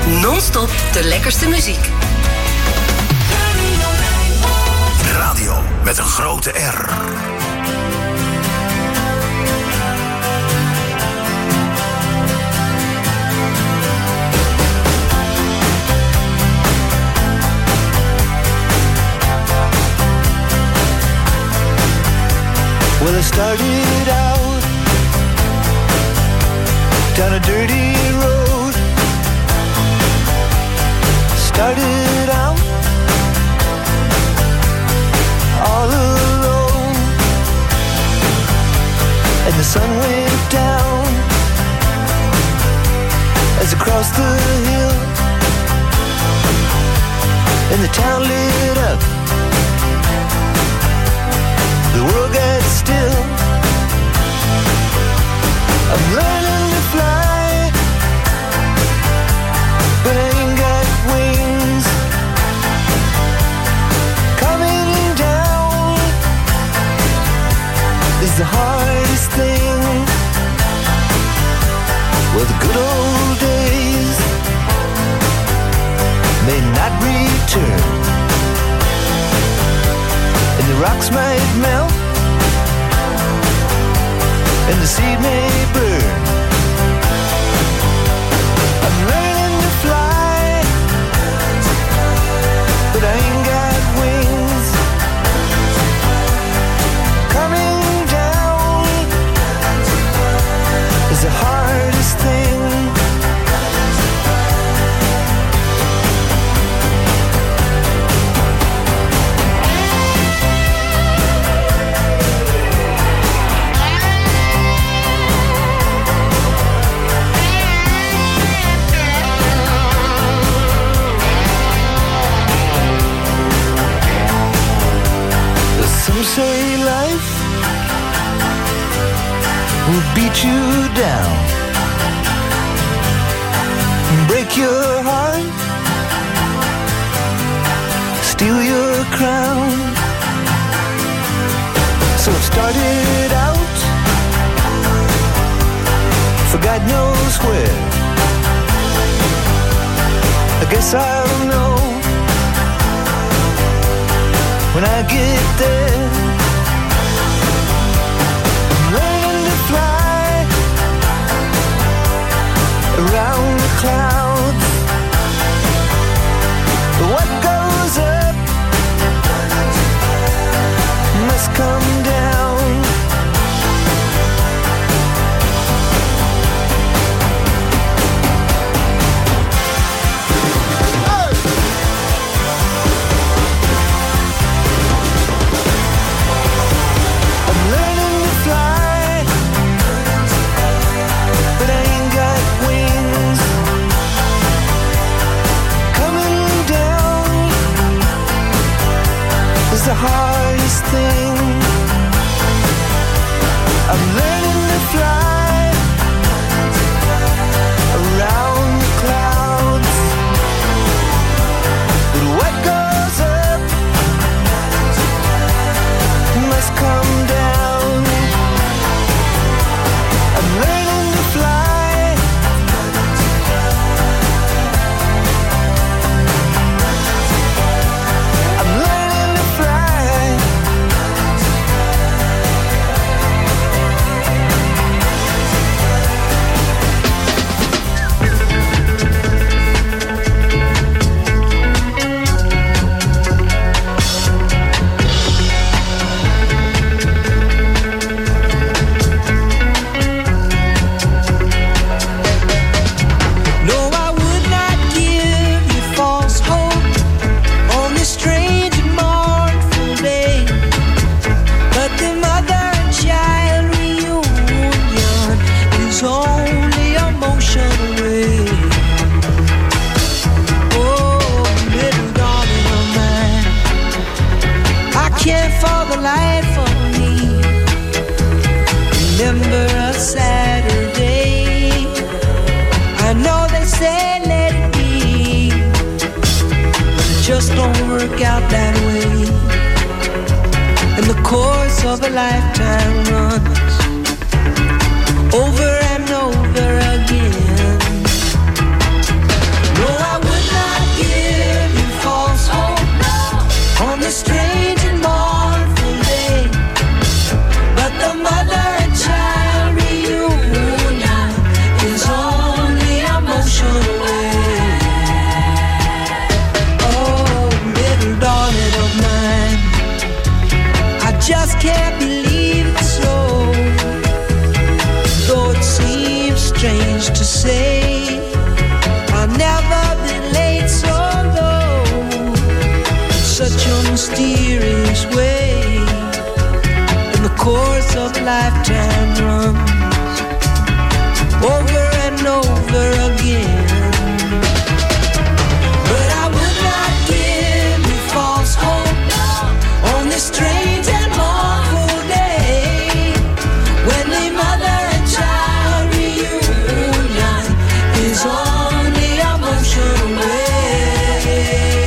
Non-stop de lekkerste muziek. Radio met een grote R. Well, I started out down a dirty road. Started out all alone, and the sun went down as I crossed the hill, and the town lit up. The world got still. I'm learning to fly, but I ain't got wings. Coming down is the hardest thing. Well, the good old days may not return, and the rocks might melt, and the seed may burn. I'm learning to fly, but I ain't got wings. Coming down is the hardest thing. Some say life will beat you down, break your heart, steal your crown. So it started out for God knows where. I guess I'll know when I get there. I'm learning to fly around the clouds, but what goes up must come down. The hardest thing. I'm learning to fly around the clouds, but what goes up must come down. I'm learning to fly. I'm learning to fly. Work out that way, and the course of a lifetime runs over and over again. No, just can't believe it's so. Though it seems strange to say, I've never been late so low. Such a mysterious way, and the course of a lifetime runs over and over again. But I would not give you false hope on this strange and awful day, when the mother and child reunion is only a motion away.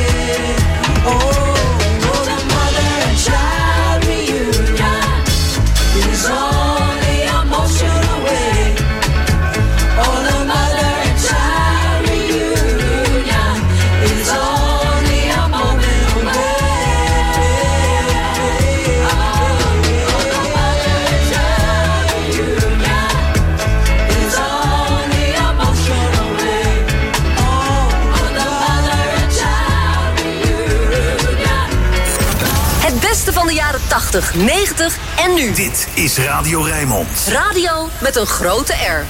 Oh, the mother and child reunion is only a motion away. Oh, the mother and child reunion is only a moment away. Oh, the mother and child reunion is only a motion away. Oh, the mother and child reunion. Het beste van de jaren 80, 90 en nu. Dit is Radio Rijnmond. Radio met een grote R.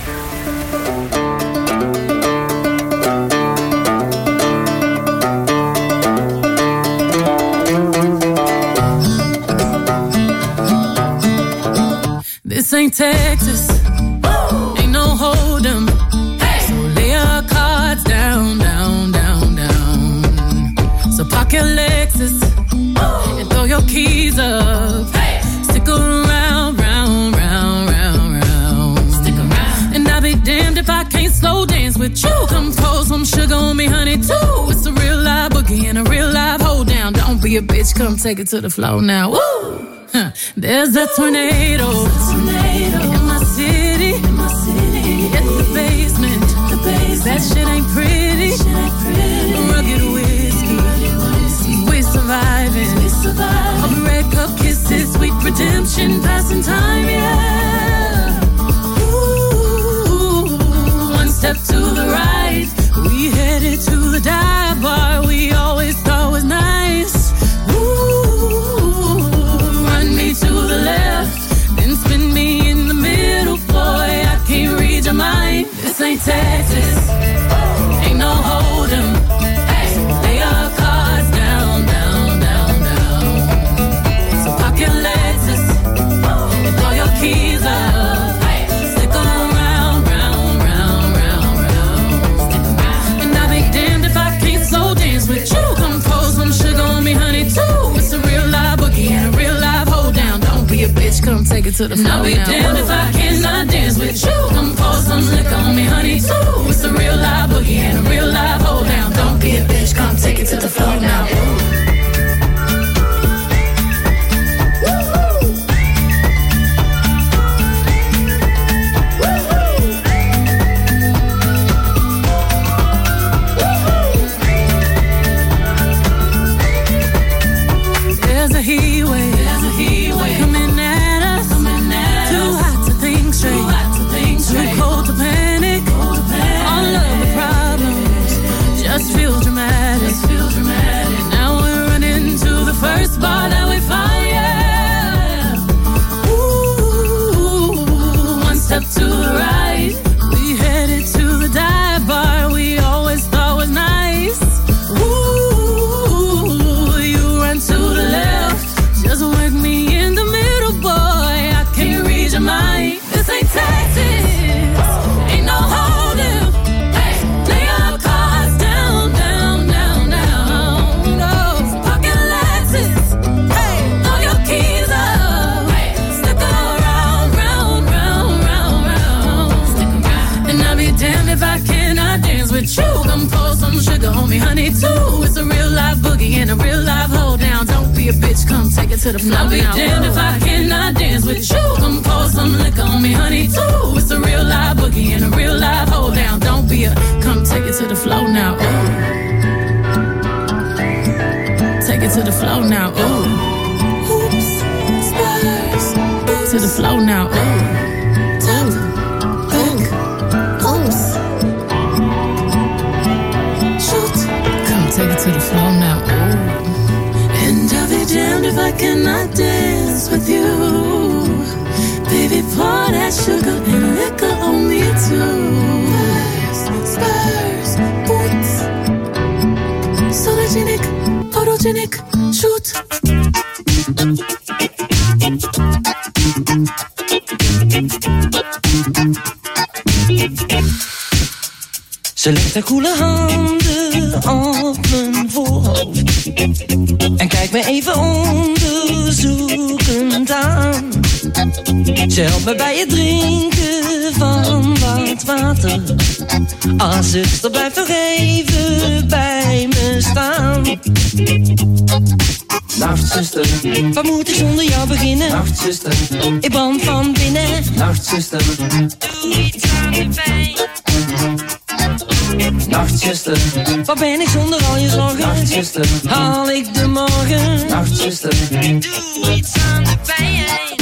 This ain't Texas, ain't no hold'em. So lay your cards down, down, down, down. So park your Lexus and throw your keys up. Stick around, round, round, round, round. Stick around. And I'll be damned if I can't slow dance with you. Come pour some sugar on me, honey, too. It's a real live boogie and a real live hold down. Don't be a bitch, come take it to the floor now. Woo! Huh. There's a tornado in my city, in the basement. That shit ain't pretty. Rugged whiskey, we surviving. All the red cup kisses, sweet redemption, passing time, yeah. Ooh, one step to the right, we headed to the dive bar we always thought was nice. Run me to the left, then spin me in the middle, boy, I can't read your mind. This ain't Texas, ain't no hold'em. Lay your cards down, down, down, down. So park your Lexus and throw your keys up. Stick around, round, round, round, round. And I'll be damned if I can't slow dance with you. Come pour some sugar on me, honey, too. It's a real live boogie and a real live hold down. Don't be a bitch, come take it to the floor. I'll be damned if I cannot dance with you. Come pour some liquor on me, honey, too. It's a real live boogie and a real live hold down. Don't be a bitch, come take it to the floor now. There's a heat wave coming at us. Too hot to think straight, too cold to panic. All of the problems just feel dramatic. Now we're running to the first bar that we find, yeah. Ooh, one step to the right, we headed to the dive bar we always thought was nice. Ooh, you run to the left, just work me in the middle, boy, I can't read your mind. This ain't Texas, ain't no hold'em. Lay your cards down, down, down, down. No, park your Lexus, throw your keys up. Stick around, round, round, round, round. And I'll be damned if I cannot dance with you. Come pour some sugar on me, honey, too. It's a real live boogie and a real live hold down. Don't be a bitch, come take it to the floor. I'll be damned if I cannot dance with you. Come pour some liquor on me, honey, too. It's a real live boogie and a real live hold down. Don't be a, come take it to the floor now. Ooh. Take it to the floor now. Ooh. Oops, spurs. To the floor now. Ooh. Tap, think, oops. Shoot. Come take it to the floor now. Ooh. And I'll be damned if I cannot dance is with you. Baby, pour that sugar and liquor on me too. Spurs, boots, sologenic, photogenic, shoot. Ze legt haar koele handen op mijn voorhoofd en kijkt me even onderzoekend aan. Ze helpt me bij het drinken van wat water. Ah, zuster, blijf nog even bij me staan. Nacht, zuster. Wat moet ik zonder jou beginnen? Nacht, zuster. Ik brand van binnen. Nacht, zuster. Doe iets aan de pijn. Nacht, zuster. Wat ben ik zonder al je zorgen? Nacht, zuster. Haal ik de morgen? Nacht, zuster. Doe iets aan de pijn.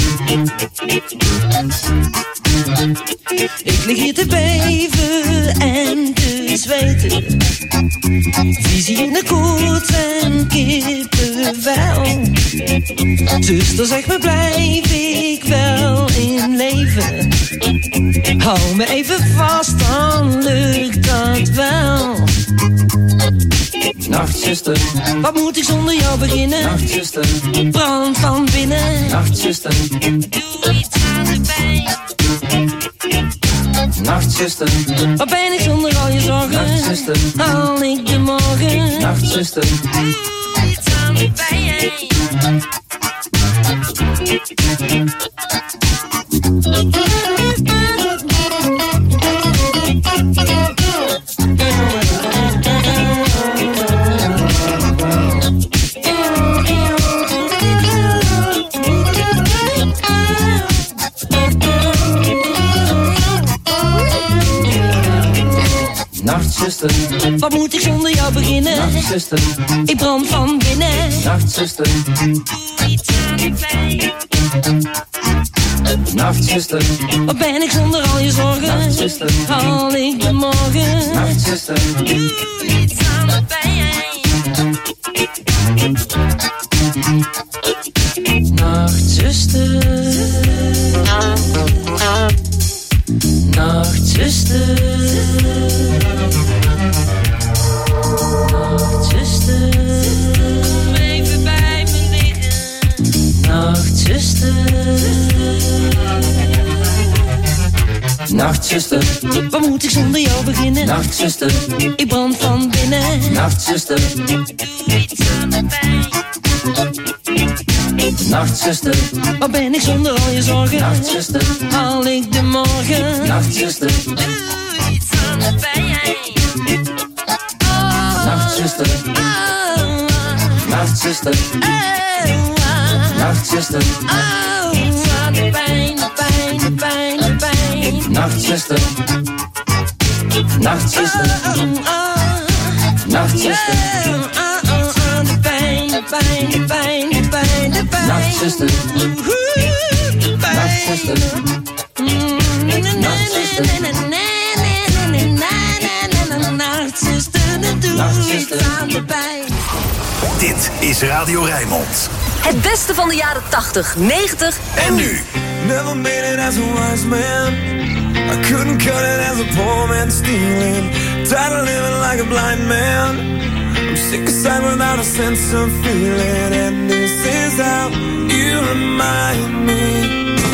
Ik lig hier te beven en te zweten. Visie in de koets en kippenvel. Zuster, zeg me, blijf ik wel in leven? Hou me even vast, dan lukt dat wel. Nacht, zuster. Wat moet ik zonder jou beginnen? Nacht, zuster. Brand van binnen. Nacht, zuster. Doe iets aan de pijn. Nacht, zuster. Wat ben ik zonder al je zorgen? Nacht, zuster. Haal ik de morgen? Nacht, zuster. Doe iets aan de pijn. Nacht, zuster. Wat moet ik zonder jou beginnen? Nacht, zuster. Ik brand van binnen. Nacht, zuster. Doe iets aan de pijn. Nacht, zuster. Wat ben ik zonder al je zorgen? Nacht, zuster. Haal ik de morgen? Nacht, zuster. Doe iets aan de pijn. Nachtzuster. Nachtzuster. Nachtzuster. Even bij me liggen. Nachtzuster. Nacht, zuster. Wat moet ik zonder jou beginnen? Nacht, zuster. Ik brand van binnen. Nacht, zuster. Doe iets aan de pijn. Nacht, zuster. Wat ben ik zonder al je zorgen? Nacht, zuster. Haal ik de morgen? Nacht, zuster. Doe iets aan de pijn. Nacht, zuster. Nacht, zuster. Nacht, zuster. Iets aan de pijn, de pijn, de pijn, de pijn. Nacht, zuster. Nacht, zuster. Nacht, zuster. De pijn, de pijn, de pijn, de pijn, de pijn. Nacht, zuster. Nacht, zuster. Nacht, zuster. Nachtzuster, aan de pijn. Dit is Radio Rijnmond. Het beste van de jaren 80, 90 en nu. Never made it as a wise man. I couldn't cut it as a poor man stealing. Tired of living like a blind man. I'm sick aside without a sense of feeling. And this is how you remind me.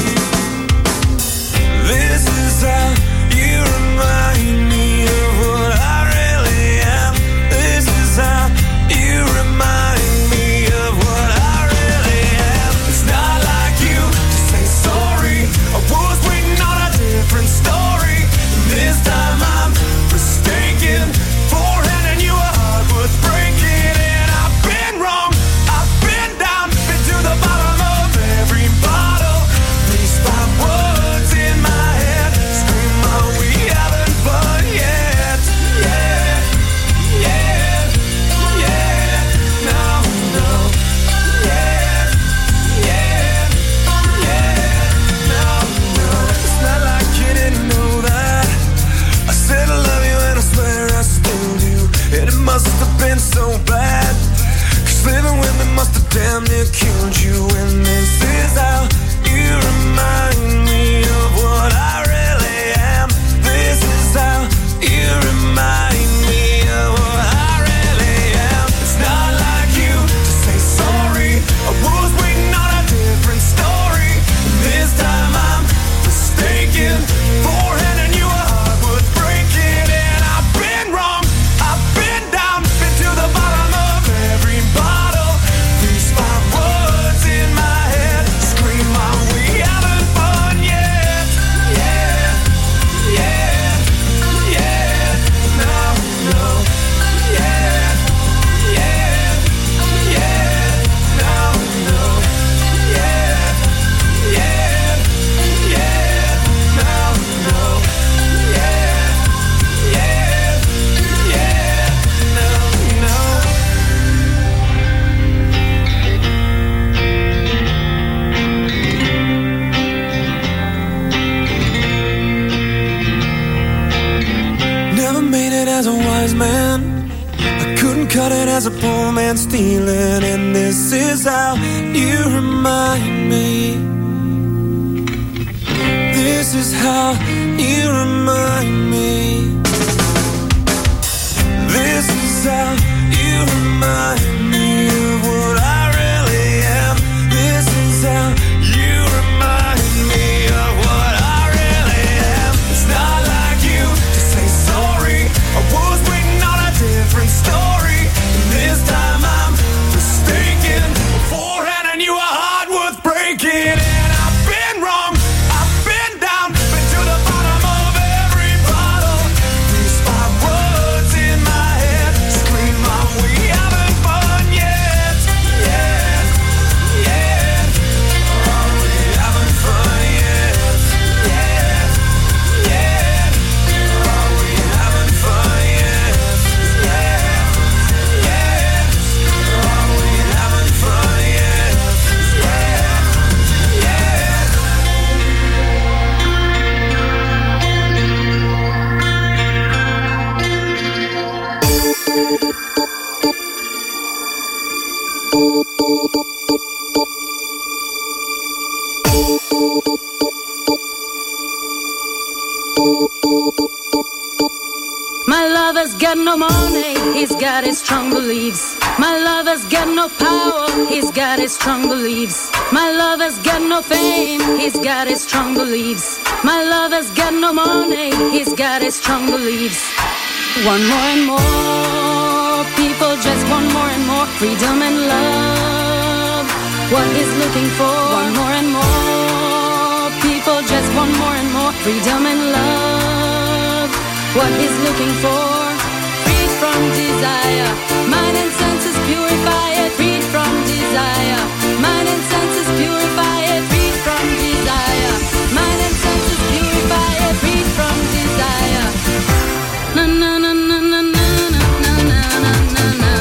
This is how you remind me of what I really am. This is how you remind me of what I really am. It's not like you to say sorry. I was waiting on a different story. This time I'm mistaken for handing you a heart worth breaking. And I've been wrong, I've been down, been to the bottom of every bottle. cutting as a poor man stealing, and this is how you remind me. This is how you remind me. This is how you remind me of what I really am. This is how you remind me of what I really am. It's not like you to say sorry. I was waiting on a different story, and this time I'm mistaken. Beforehand I knew a heart worth breaking, and I've been wrong, I've been down, been to the bottom of every bottle. These 5 words in my head scream, Mom, we haven't fun yet, yet, yet. Oh, we haven't fun yet, yet, yet. Oh, we haven't fun yet, yet, yet. Oh, we haven't fun yet, yet, yet. My lover's got no money, he's got his strong beliefs. My lover's got no power, he's got his strong beliefs. My lover's got no fame, he's got his strong beliefs. My lover's got no money, he's got his strong beliefs. One more and more, people just want more and more freedom and love. What he's looking for, one more and more, people just want more and more freedom and love. What he's looking for, freed from desire, mind and senses purify it, freed from desire, mind and senses purify it, freed from desire, mind and senses purify it, freed from desire. Na na na na na na na na na na na.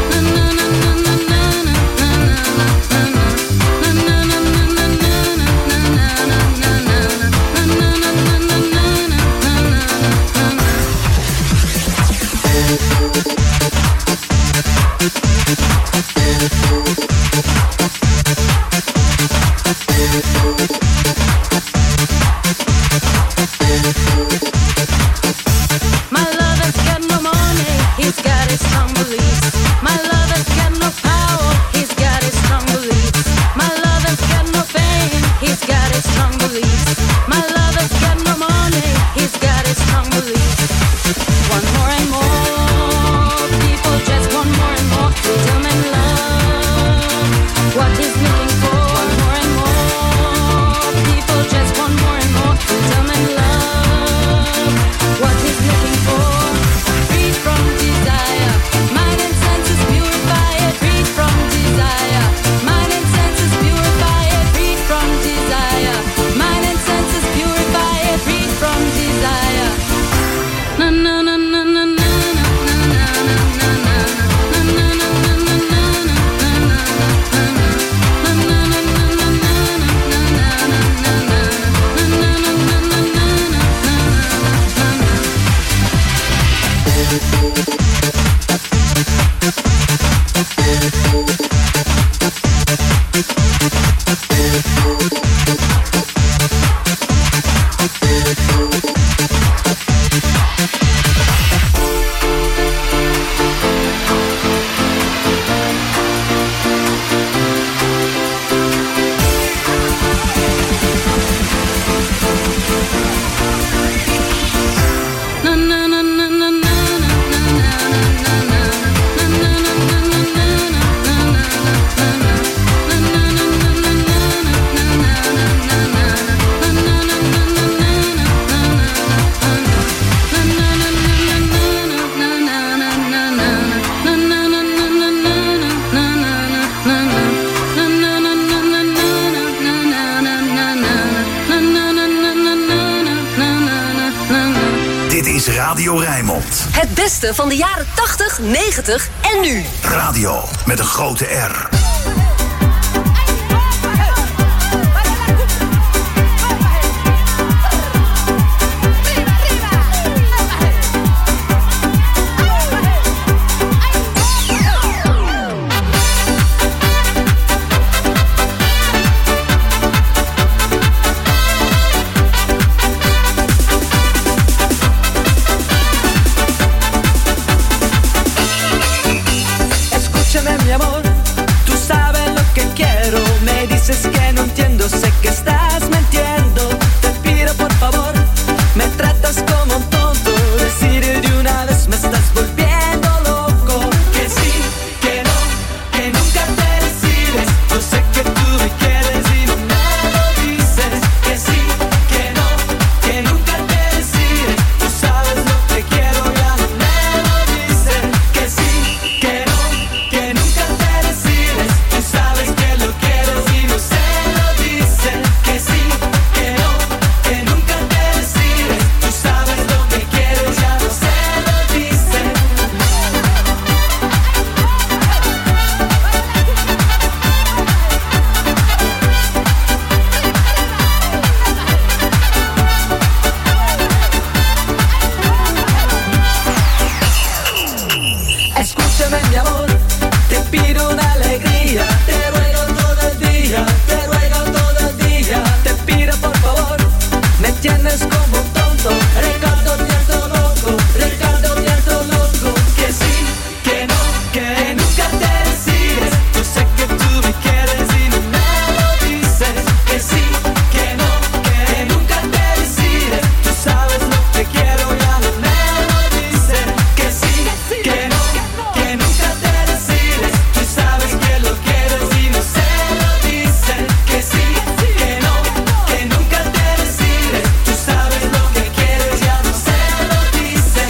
My lover's got no money, he's got his strong beliefs. My lover's got no power, he's got his strong beliefs. My lover's got no fame, he's got his strong beliefs. My lover's got no money, he's got his strong beliefs. One more and more, people just want more and more freedom and love. What he's looking for, one more and more, people just want more and more freedom and love. What he's looking for, freed from desire, mind and senses purify it, freed from desire, mind and senses purify it, freed from desire, mind and senses purify it, freed from desire. Na na na na na na na na na na. Radio Rijnmond. Het beste van de jaren 80, 90 en nu. Radio met een grote R. veces que no entiendo, sé que estás mintiendo. Te pido por favor, me tratas como un tonto. Decir de una vez me estás volviendo loco. Que sí, que no, que nunca te decides. Yo sé que tú me quieres y no me lo dices. Que sí, que no, que nunca te decides. Tú sabes lo que quiero, ya no me lo dices. Que sí, que no, que nunca te decides. Tú sabes que lo quieres y no se lo dices. Que sí, que no, que nunca te decides. Tú sabes lo que quieres, ya no se lo dices. Escúchame mi amor, te pido una alegría. Te ruego todo el día, te ruego todo el día. Te pido por favor, me tienes como un tonto. Ricardo Nieto loco, Ricardo Nieto loco. Que sí, que no, que nunca te decides. Yo sé que tú me quieres y no me lo dices. Que sí, que no, que nunca te decides. Tú sabes lo que quiero, ya no me lo dices. Que sí, que no, que nunca te decides. Tú sabes que lo quieres y no se lo dices. Que sí, que no, que nunca te decides. Tú sabes lo que quieres, ya no se lo dices.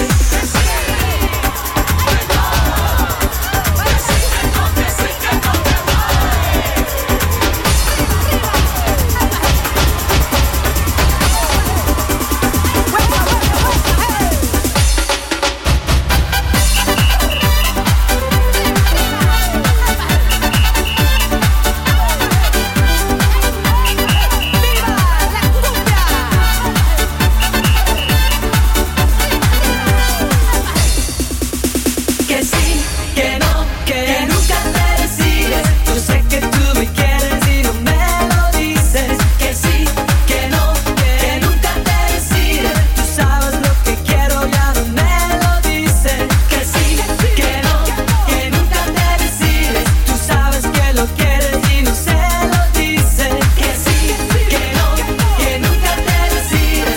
Que sí, que no, que nunca te decides. Yo sé que tú me quieres y no me lo dices. Que sí, que no, que nunca te decides. Tú sabes lo que quiero, ya no me lo dices. Que sí, que no, que nunca te decides. Tú sabes que lo quieres y no se lo dices. Que sí, que no, que nunca te decides.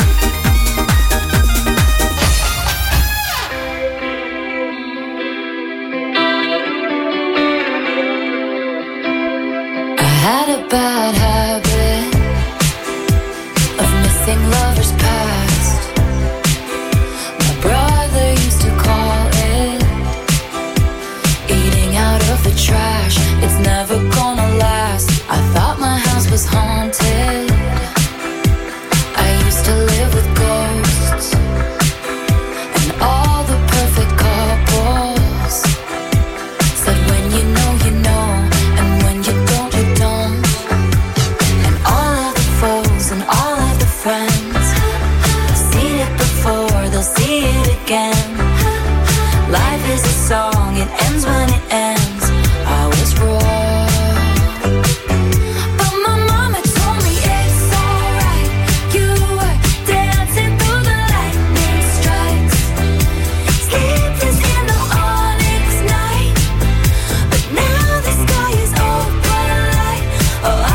I had a bad habit of missing lovers past. My brother used to call it eating out of the trash. It's never gonna last. I thought my house was haunted. I used to live with ghosts and all the perfect couples said when you know, and when you don't, you don't. And all of the foes and all of the friends have seen it before, they'll see it again. Life is a song, it ends when it ends. I was wrong, but my mama told me it's alright. You were dancing through the lightning strikes, sleepless in the onyx night. But now the sky is open light. Oh,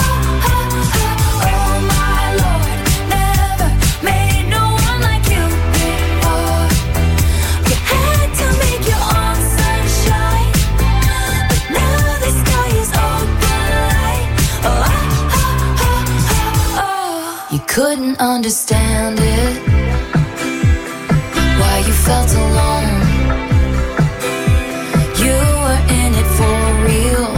oh my Lord, never made no one like you before. You had to make your own sunshine, but now the sky is open light. Oh. You couldn't understand it, why you felt alone. You were in it for real.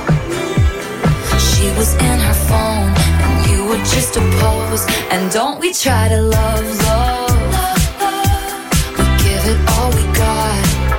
She was in her phone, and you were just a pose. And don't we try to love, we give it all we got.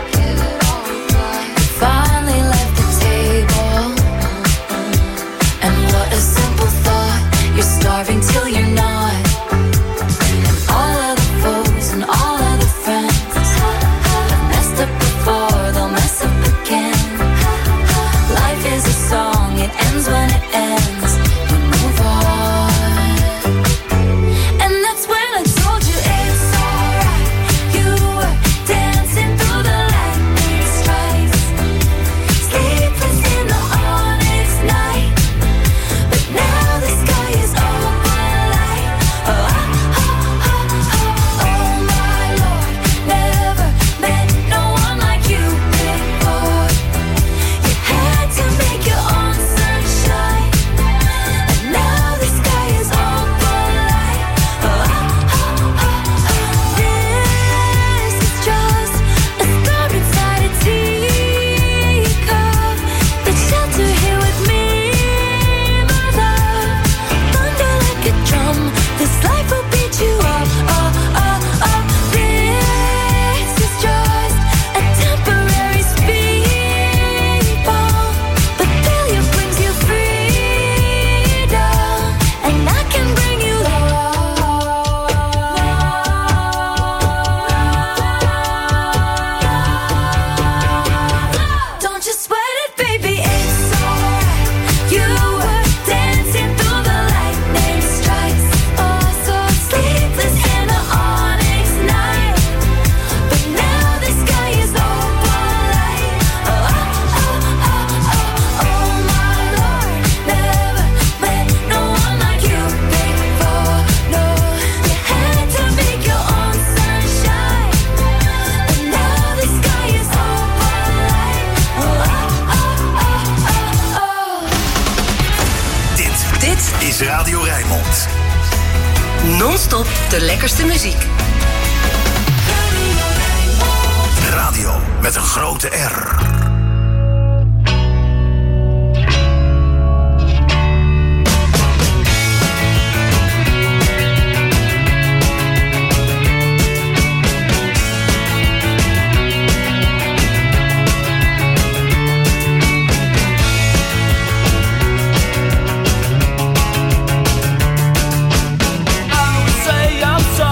You finally left the table, and what a simple thought. You're starving till you're not. And all of the foes and all of the friends have messed up before, they'll mess up again. Life is a song, it ends when it ends. You move on. And that's when I told you Dit is Radio Rijnmond. non-stop de lekkerste muziek. Radio met een grote R.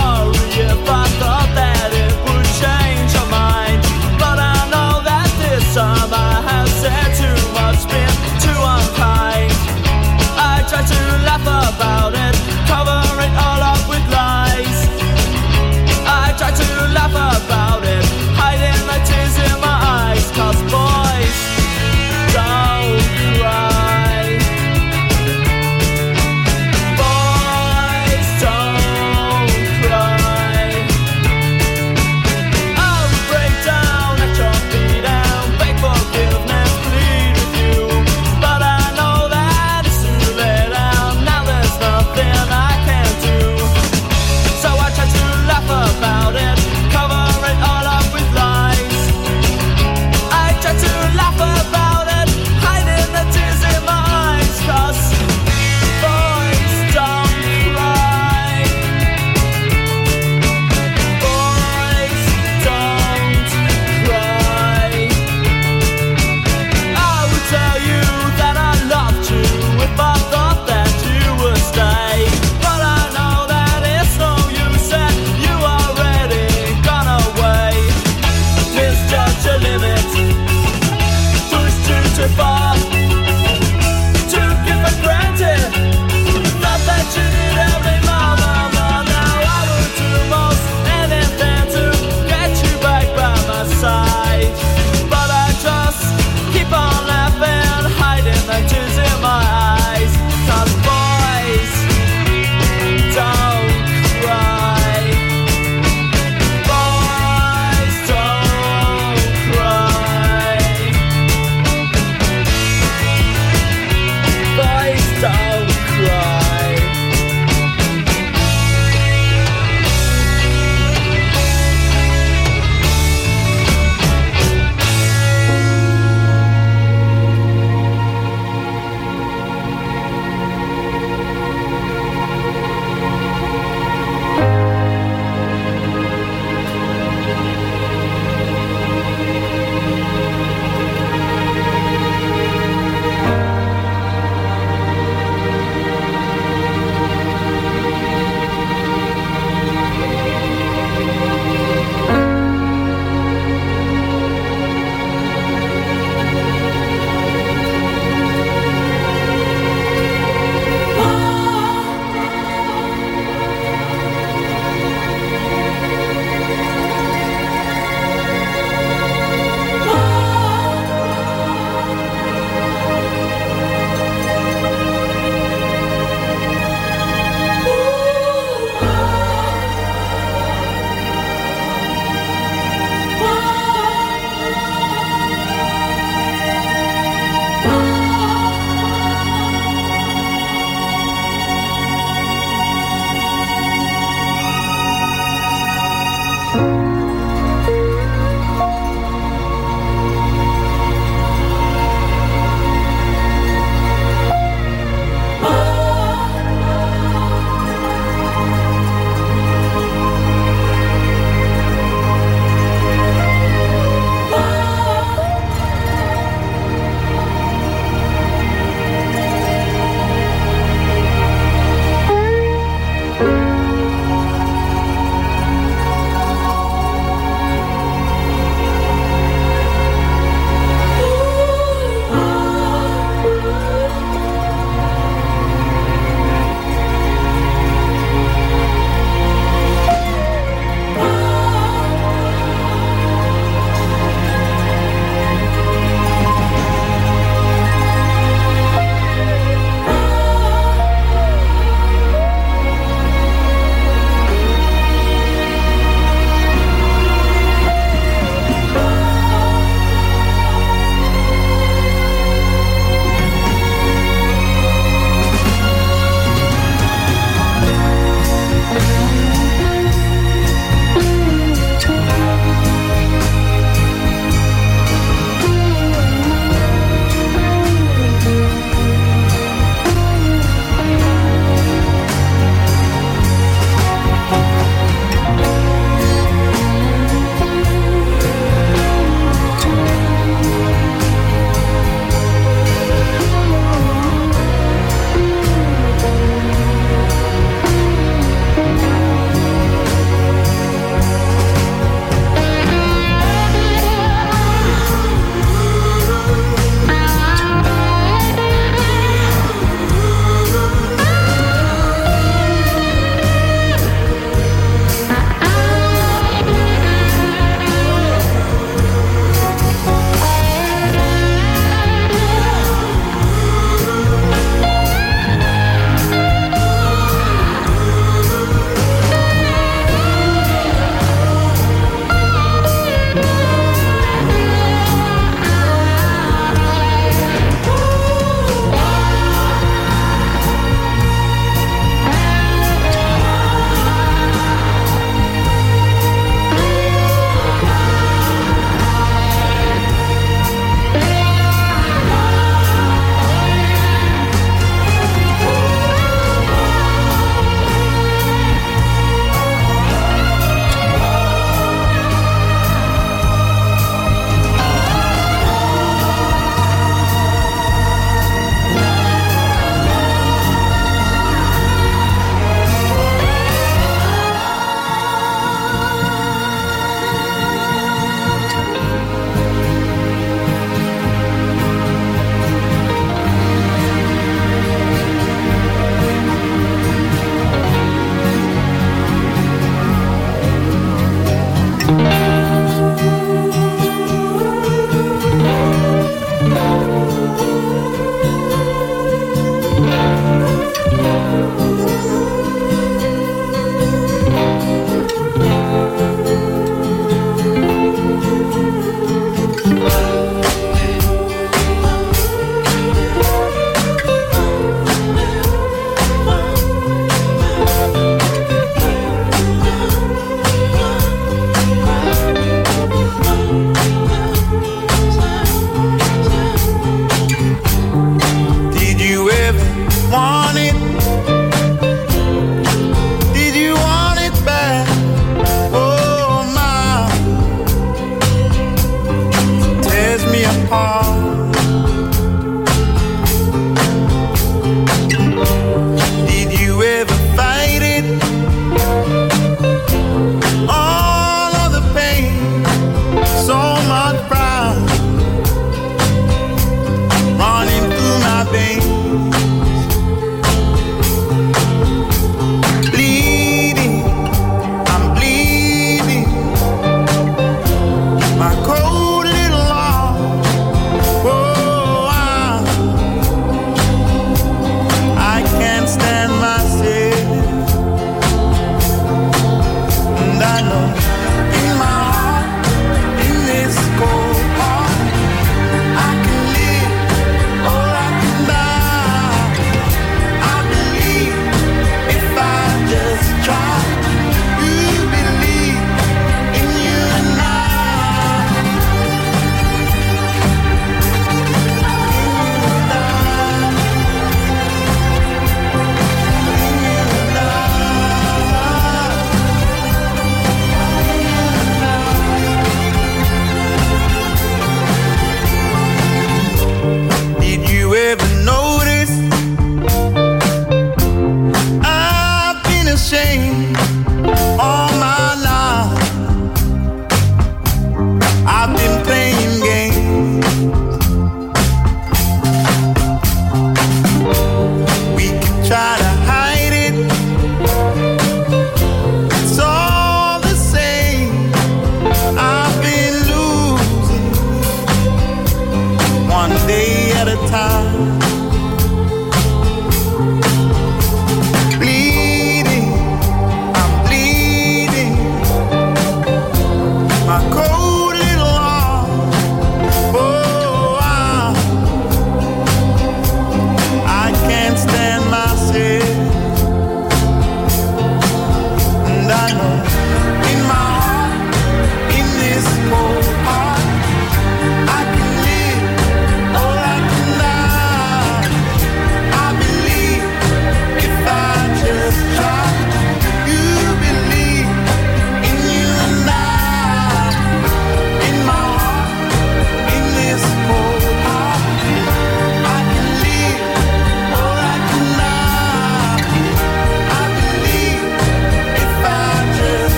If I thought that it would change your mind, but I know that this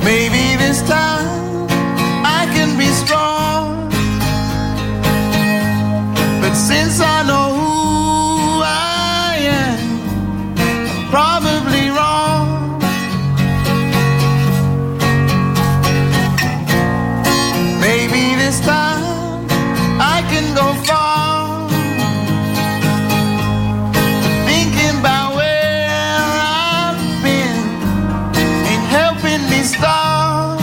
Maybe this time I can be strong, but since I know who I am, I'm probably wrong. Maybe this time I can go far, thinking about where I've been ain't helping me start.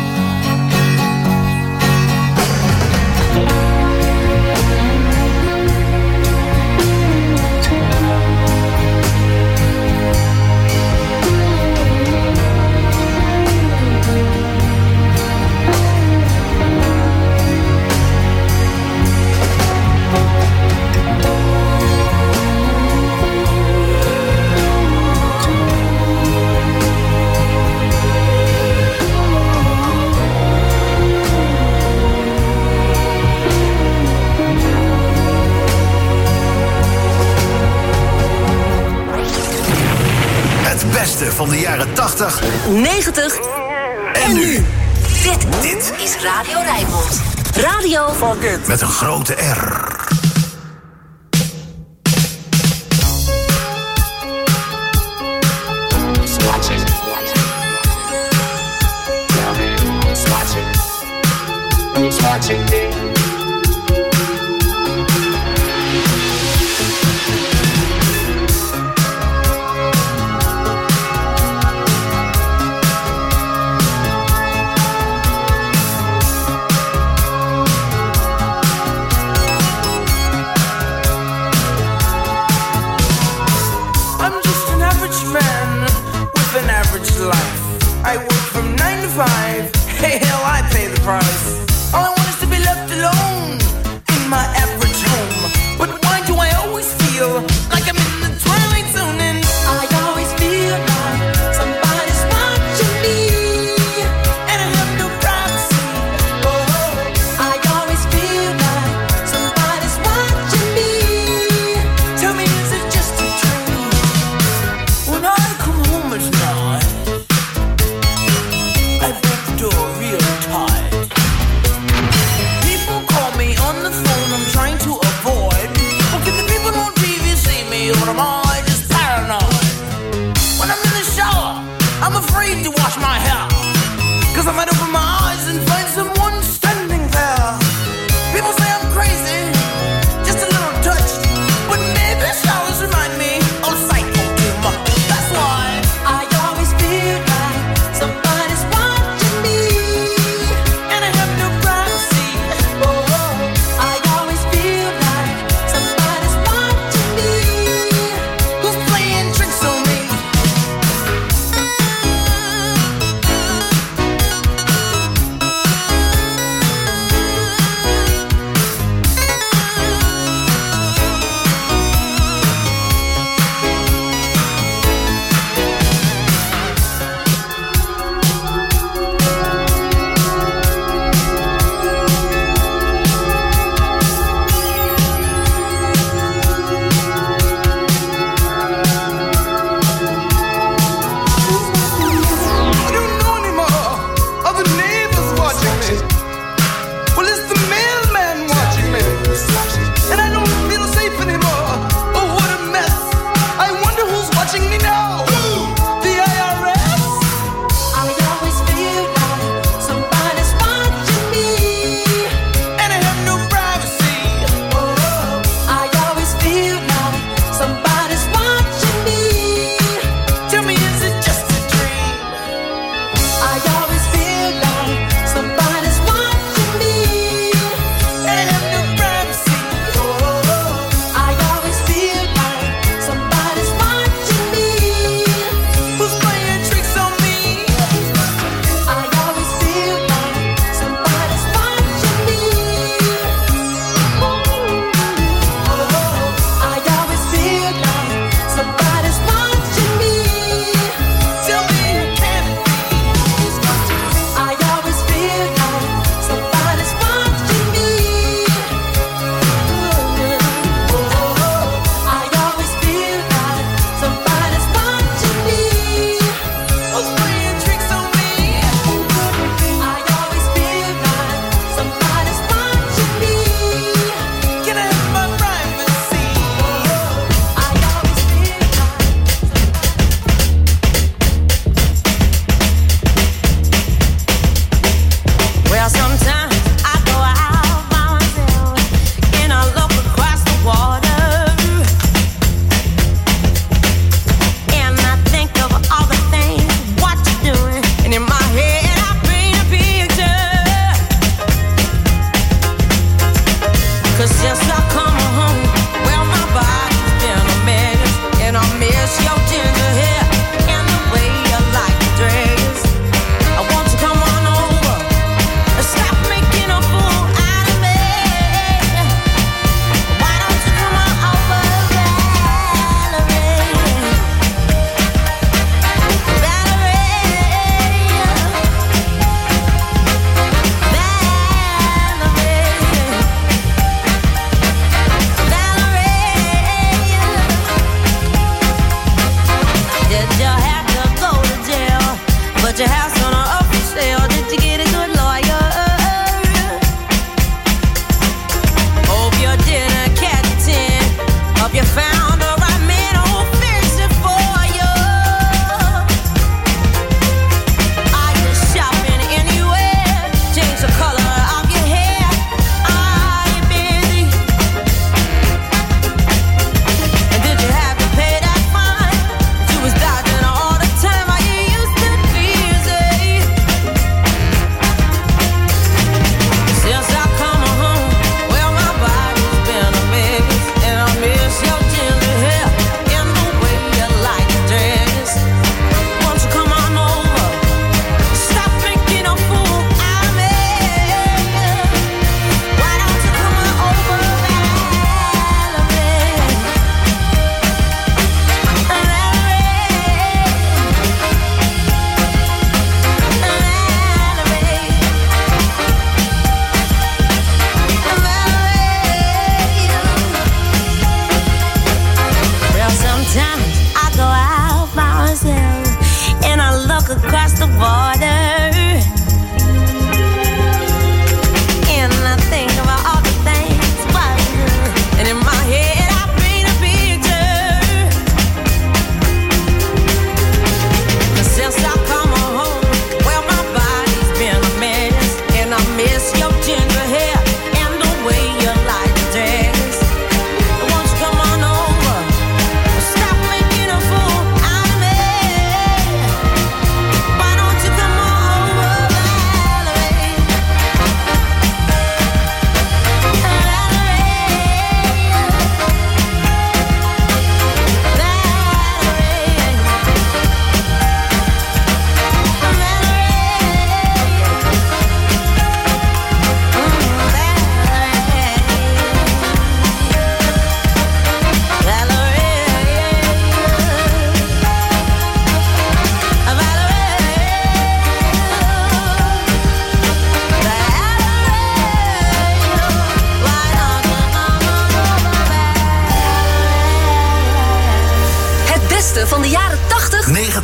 Het beste van de jaren 80, 90 en nu. Dit is Radio Rijnmond. Radio Met een grote R. I'm just an average man with an average life. I work from 9 to 5. Hey, hell, I pay the price. All I want is to be left alone in my average home. But why do I always feel like I'm in the twilight zone? And I always feel like somebody's watching me, and I have no privacy. I always feel like somebody's watching me. Tell me, is it just a dream? When I come home at night, I break the door real tight. People call me on the phone, I'm trying to avoid. Okay, the people on TV see me, or am I just paranoid? When I'm in the shower, I'm afraid to wash my hair, 'cause I might open my eyes and find someone standing there. People say I'm crazy, just a little touched, but maybe showers remind me of psycho too much. That's why I always feel like somebody's watching me, and I have no privacy. I always feel like somebody's watching me. Who's playing tricks on me?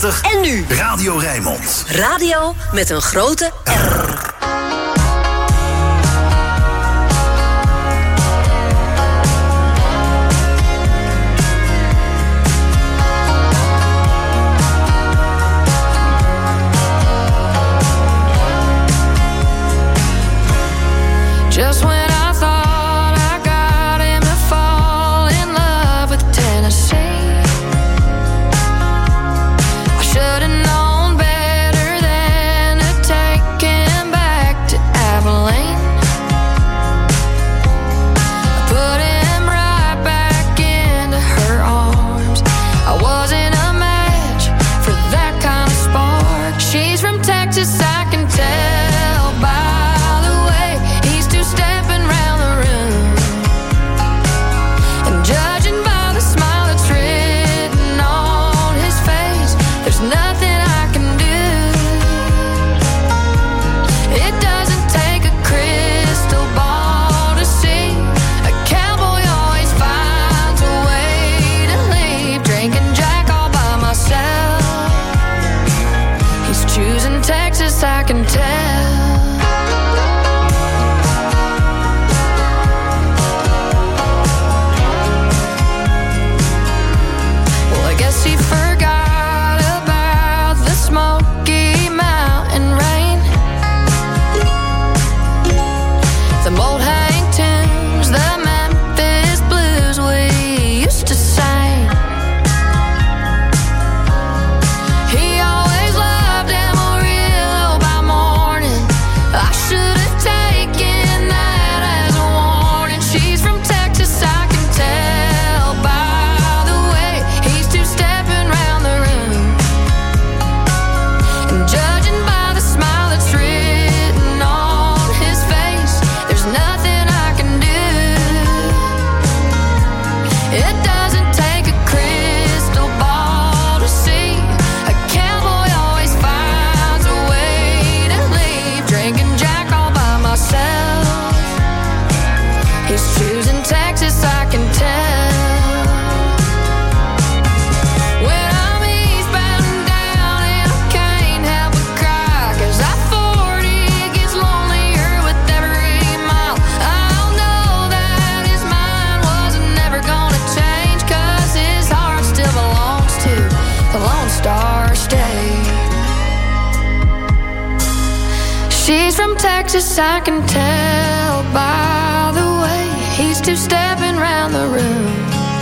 40. En nu Radio Rijnmond. radio met een grote R. Just when I thought I got him to fall in love with Tennessee, I should have known better than to take him back to Abilene. I put him right back into her arms. I wasn't a match for that kind of spark. She's from Texas, I can tell by the way he's two-stepping round the room. And judging by the smile that's written on his face, there's nothing I can do. It doesn't take a crystal ball to see a cowboy always finds a way to leave. Drinking Jack all by myself. He's choosing Texas, I can tell. Well, I guess he forgot about the Smoky Mountain rain, the old Hank tunes, the Memphis blues we used to sing. He always loved Amarillo by morning. I should have taken that as a warning. She's from Texas, I can tell by the way he's two-stepping round the room. And judging by the smile that's written on his face, there's nothing I can do. It doesn't take a crystal ball to see a cowboy always finds a way to leave. Drinking Jack all by myself. He's choosing Texas, I can tell. When I'm eastbound and down and I can't help but cry, 'cause I-40 gets lonelier with every mile. I'll know that his mind wasn't never gonna change, 'cause his heart still belongs to the Lone Star State. She's from Texas, I can tell by the way he's two-stepping round the room.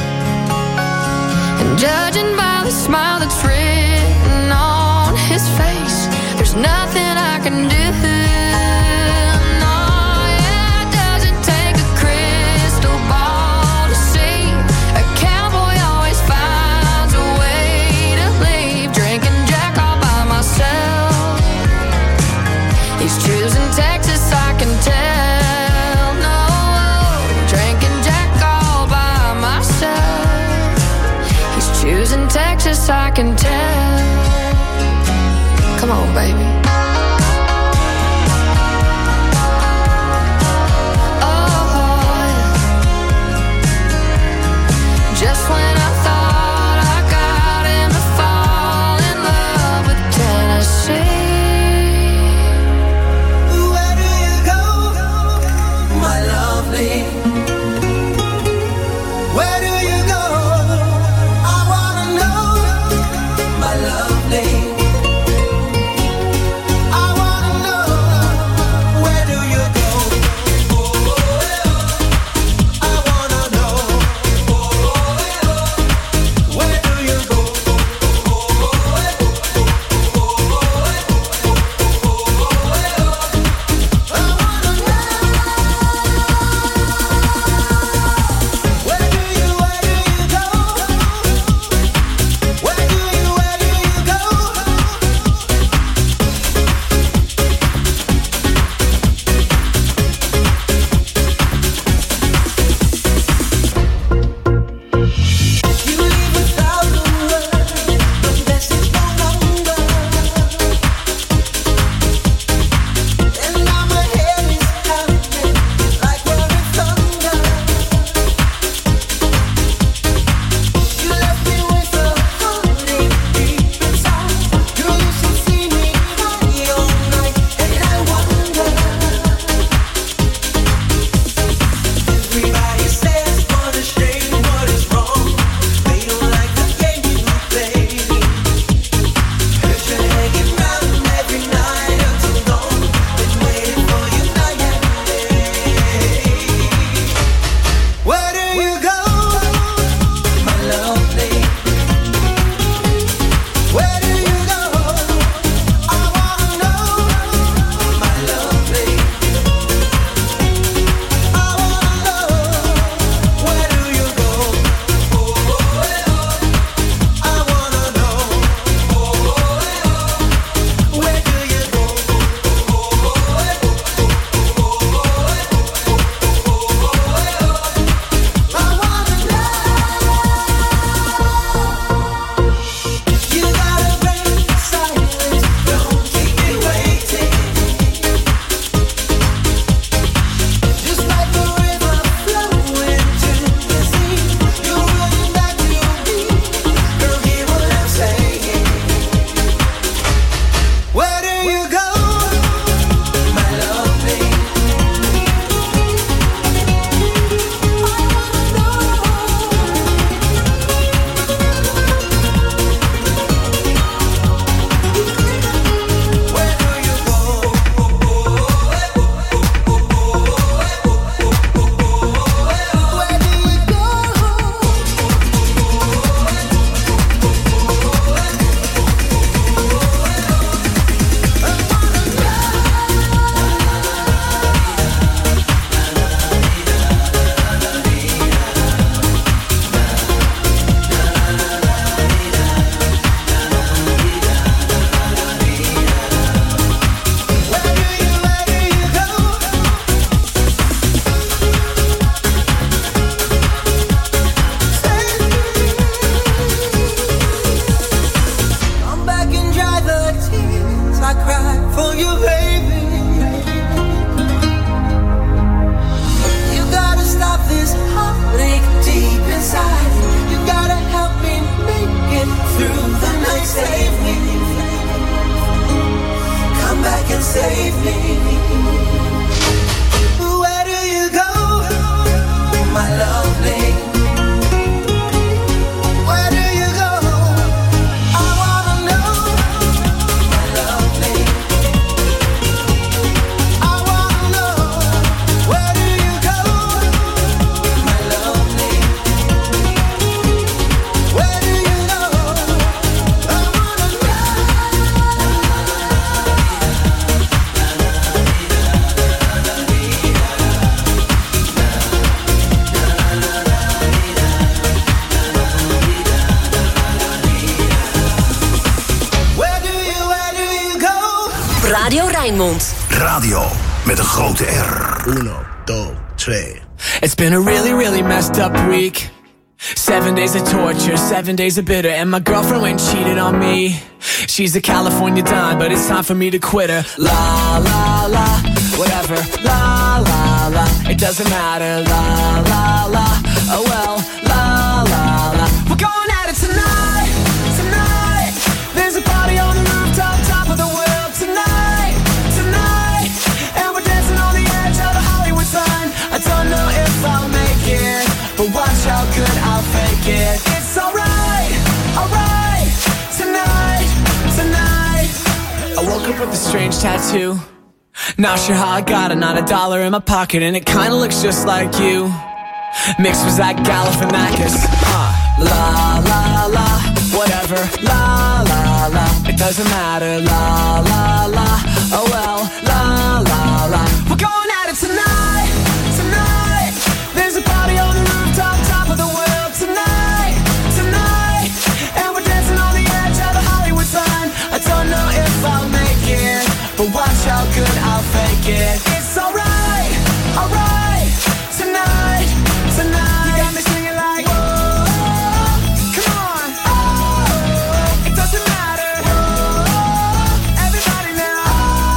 And judging by the smile that's written on his face, there's nothing I can do. No, yeah, it doesn't take a crystal ball to see a cowboy always finds a way to leave. Drinking Jack all by myself. He's choosing Texas, I can tell. No, drinking Jack all by myself. He's choosing Texas, I can tell. Come on, baby. Oh, yeah. Just when I thought I got him to fall in love with Tennessee. Where do you go, my lovely? Where do you go? I wanna know. for you, baby. You gotta stop this heartache deep inside. You gotta help me make it through the night. Save me. Come back and save me. Where do you go, my lovely? Where do you go? I wanna know, my lovely. I wanna know, where do you go, my lovely? Where do you go? I wanna know. Where do you go? Radio Rijnmond. Radio met een grote R. 1, 2, 3. It's been a really, really messed up week. 7 days of torture, 7 days of bitter, and my girlfriend went and cheated on me. She's a California dime, but it's time for me to quit her. La, la, la, whatever. La, la, la, it doesn't matter. La, la, la, oh well. La, la, la, we're going at it tonight, tonight. There's a party on the rooftop, top of the world tonight, tonight. And we're dancing on the edge of the Hollywood sign. I don't know if I'll make it, but watch how good I'll fake it. It's alright, alright, tonight, tonight. I woke up with a strange tattoo. Not sure how I got it, not $1 in my pocket, and it kinda looks just like you. Mixed with Zach Galifianakis. La, la, la, whatever. La, la, la, it doesn't matter. La, la, la, oh well. La, la, la, we're going at it tonight, tonight. There's a party on the rooftop, top of the world tonight, tonight. And we're dancing on the edge of the Hollywood sign. I don't know if I'll make it, but watch how good I'll fake it. It's alright, alright, tonight, tonight. You got me singing like, whoa, come on, oh, it doesn't matter, whoa, everybody now,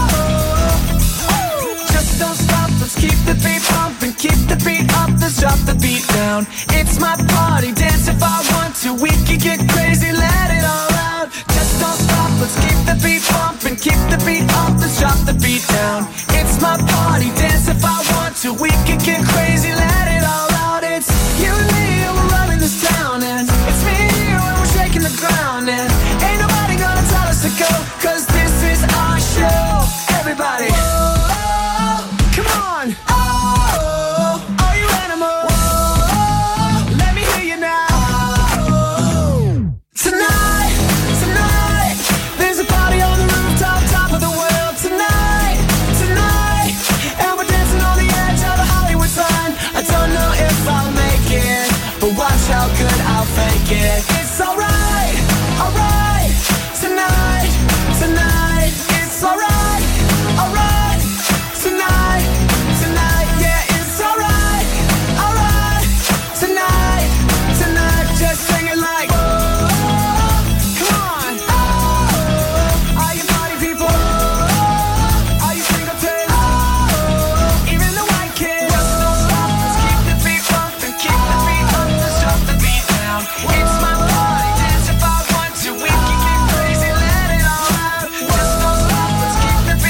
oh, just don't stop, let's keep the beat pumping, keep the beat up, let's drop the beat down. It's my party, dance if I want to, we can get crazy, let it all out. Just don't stop, let's keep the beat pumping, keep the beat up, let's drop the beat down. It's my party, dance if I want to, we can get crazy,